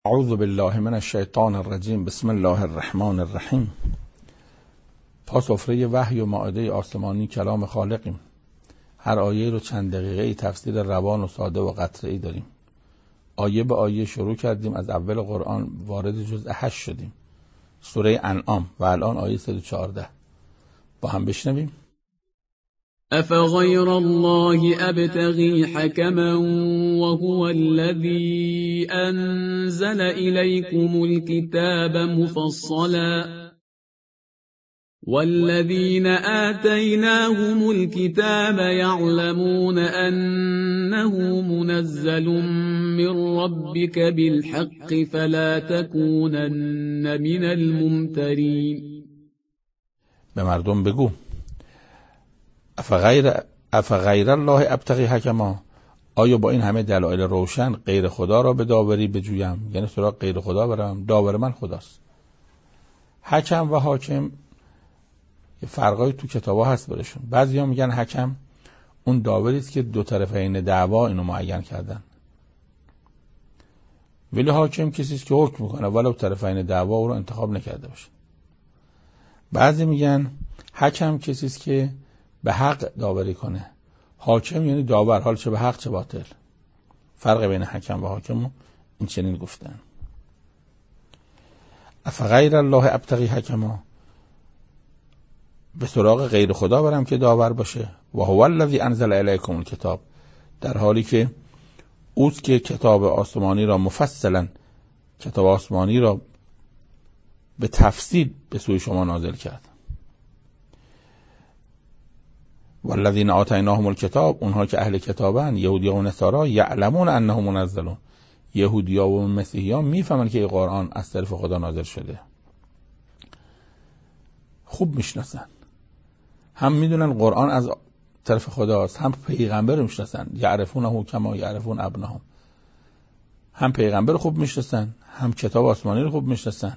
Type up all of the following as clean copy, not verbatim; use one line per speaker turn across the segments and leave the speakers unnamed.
اعوذ بالله من الشیطان الرجیم. بسم الله الرحمن الرحیم. پا سفره وحی و مائده آسمانی کلام خالقیم. هر آیه رو چند دقیقه تفسیر روان و ساده و قطعی داریم. آیه به آیه شروع کردیم، از اول قرآن وارد جزء 8 شدیم، سوره انعام، و الان آیه 114 با هم بشنویم.
أفغير الله أبتغي حكما وهو الذي أنزل إليكم الكتاب مفصلا والذين آتيناهم الكتاب يعلمون أنه منزل من ربك بالحق فلا تكونن من الممترين.
به مردم بگو افغیر الله ابتغی حکما، آیا با این همه دلایل روشن غیر خدا را به داوری بجویم؟ یعنی سراغ غیر خدا برم؟ داور من خداست. حکم و حاکم یه فرقای تو کتابا هست برشون. بعضیا میگن حکم اون داوری است که دو طرفین دعوا اینو معین کردن، ولی حاکم کسی است که حکم میکنه ولو طرفین دعوا او رو انتخاب نکرده باشه. بعضی میگن حکم کسی است که به حق داوری کنه. حاکم یعنی داور، حال چه به حق چه باطل. فرق بین حکم و حاکم این چنین گفتن. افغیر الله ابتغی حکما، به سراغ غیر خدا برم که داور باشه. و هو الذی انزل الیکم الکتاب، در حالی که اوست که کتاب آسمانی را مفصلا، کتاب آسمانی را به تفصیل به سوی شما نازل کرد. والذین آتیناهم الکتاب، اونها که اهل کتابن، یهودیان و نصارا، یعلمون انه منزل، یهودیا و مسیحیان میفهمن که این قرآن از طرف خدا نازل شده. خوب میشناسن، هم میدونن قرآن از طرف خداست، هم پیغمبر رو میشناسن. یعرفونه کما یعرفون ابنهم، هم پیغمبر خوب میشناسن، هم کتاب آسمانی رو خوب میشناسن.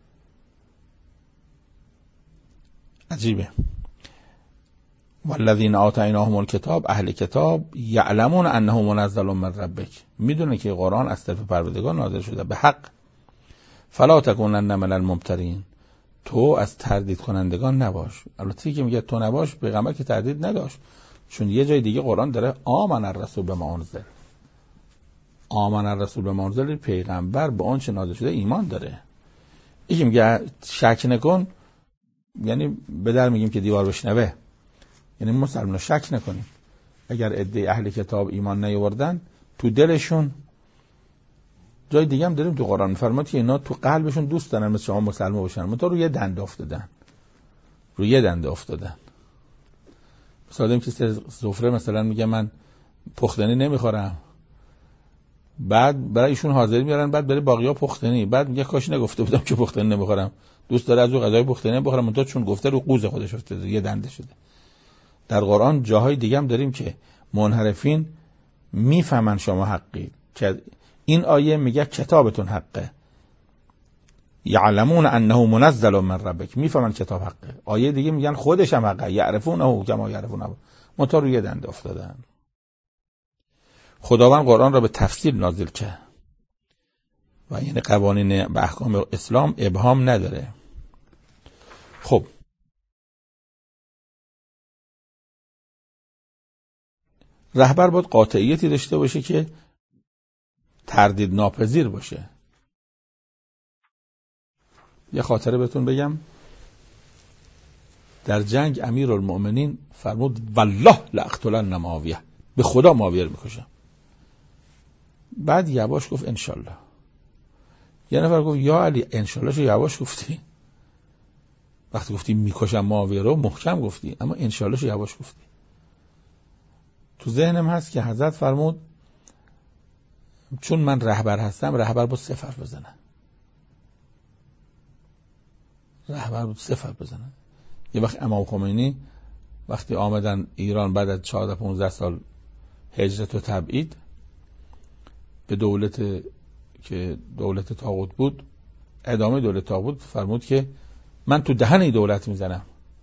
عجیبه. والذین آتیناهم الکتاب، اهل کتاب، یعلمون انه منزل من ربک، میدونه که قرآن از طرف پروردگار نازل شده به حق. فلا تکونن من الممترین، تو از تردید کنندگان نباش. البته که میگه تو نباش، پیغمبر که تردید نداشت، چون یه جای دیگه قرآن داره آمن الرسول بما انزل، آمن الرسول بما انزل، پیغمبر به آنچه نازل شده ایمان داره. یکی میگه شک نکن، یعنی به در میگیم که دیوار بشنوه، یعنی مسلمان شک نکنیم. اگر عده اهل کتاب ایمان نیاوردن، تو دلشون، جای دیگه هم داریم تو قرآن فرمود که اینا تو قلبشون دوست دارن مثل شما مسلمان باشن، منتها روی دنده افتادن، روی دنده افتادن. مثلا این که سفره مثلا میگه من پختنی نمیخورم، بعد برای ایشون حاضر میارن، بعد برای باقی‌ها پختنی، بعد میگه کاش نگفته بودم که پختنی نمیخورم، دوست داره از اون غذای پختنی بخوره، منتها چون گفته رو قوز خودش افتاده، یه دنده شده. در قرآن جاهای دیگه هم داریم که منحرفین میفهمن شما حقی، که این آیه میگه کتابتون حقه، یعلمون انه منزل من ربک، میفهمن کتاب حقه. آیه دیگه میگن خودش هم حقه، یعرفونه کما یعرفون، منتها روی دنده افتادن. خداوند قرآن را به تفصیل نازل کرد و یعنی قوانین و احکام اسلام ابهام نداره. خب رهبر باید قاطعیتی داشته باشه که تردید ناپذیر باشه. یه خاطره بهتون بگم. در جنگ امیرالمؤمنین فرمود والله لاقتلن معاویه، به خدا معاویه رو میکشم. بعد یواش گفت انشالله. یه نفر گفت یا علی انشالله شو یواش گفتی، وقتی گفتی میکشم معاویه رو محکم گفتی، اما انشالله شو یواش گفتی. تو ذهنم هست که حضرت فرمود چون من رهبر هستم، رهبر با صفر بزنن، رهبر با صفر بزنن. یه وقت امام خمینی وقتی آمدن ایران بعد از 14-15 سال هجرت و تبعید به دولت که دولت طاغوت بود، ادامه دولت طاغوت، فرمود که من تو دهن این دولت میزنم،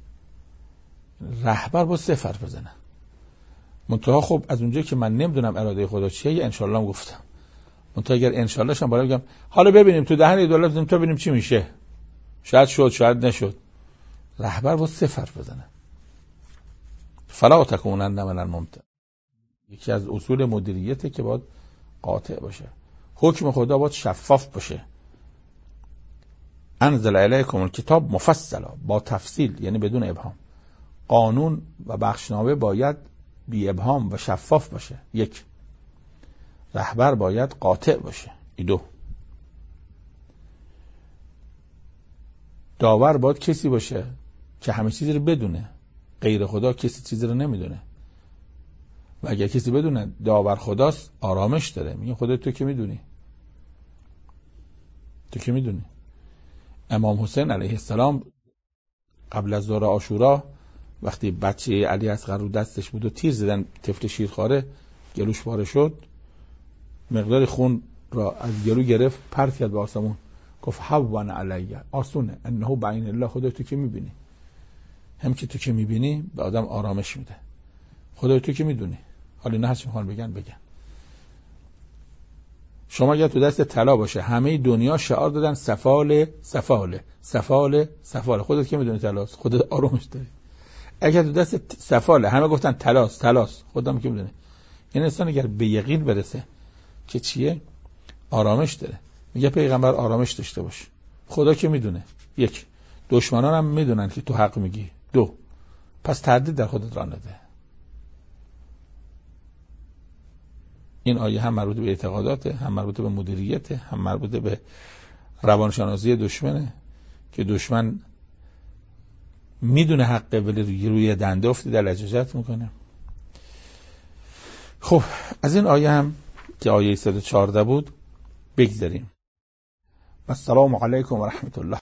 رهبر با صفر بزنن. منتها خب از اونجایی که من نمیدونم اراده خدا چیه، انشالله هم گفتم. منتها اگر انشالله شم بالا بگم حالا ببینیم تو دهن دولت بزنیم تا ببینیم چی میشه، شاید شد شاید نشد. رهبر باید صفر بزنه. فلا تکونن من الممترین. یکی از اصول مدیریته که باید قاطع باشه. حکم خدا باید شفاف باشه. انزل الیکم الکتاب مفصلا، با تفصیل یعنی بدون ابهام. قانون و بخشنامه باید بی ابهام و شفاف باشه. یک، رهبر باید قاطع باشه. دو، داور باید کسی باشه که همه چیزی رو بدونه. غیر خدا کسی چیزی رو نمیدونه. و اگر کسی بدونه داور خداست آرامش داره. میگه خدا تو که میدونی، تو که میدونی. امام حسین علیه السلام قبل از ظهر عاشورا وقتی بچه علی اصغر رو دستش بود و تیر زدن طفل شیرخواره گلوش پاره شد، مقدار خون را از گلو گرفت پرت کرد به آسمون، گفت هون علی، آسونه، انه بعین الله، خدا تو که میبینی. هم که تو که میبینی به آدم آرامش میده. خدا تو که میدونی. حالا نه هرچی میخوان بگن. شما اگر تو دست طلا باشه همه دنیا شعار دادن سفاله سفاله سفاله سفاله، خودت که میدونی طلاست، خودت آرامش داری. اگر تو دست سفاله همه گفتن طلاست طلاست، خودم که میدونی. این انسان اگر به یقین برسه که چیه آرامش داره. میگه پیغمبر آرامش داشته باش، خدا که میدونه. یک، دشمنان هم میدونن که تو حق میگی. دو، پس تردید در خودت راه نده. این آیه هم مربوط به اعتقاداته، هم مربوط به مدیریته، هم مربوط به روانشناسی دشمنه که دشمن میدونه حقه ولی روی دنده افتاده لجاجت میکنه. خب از این آیه هم که آیه 114 بود بگذاریم. السلام علیکم و رحمت الله.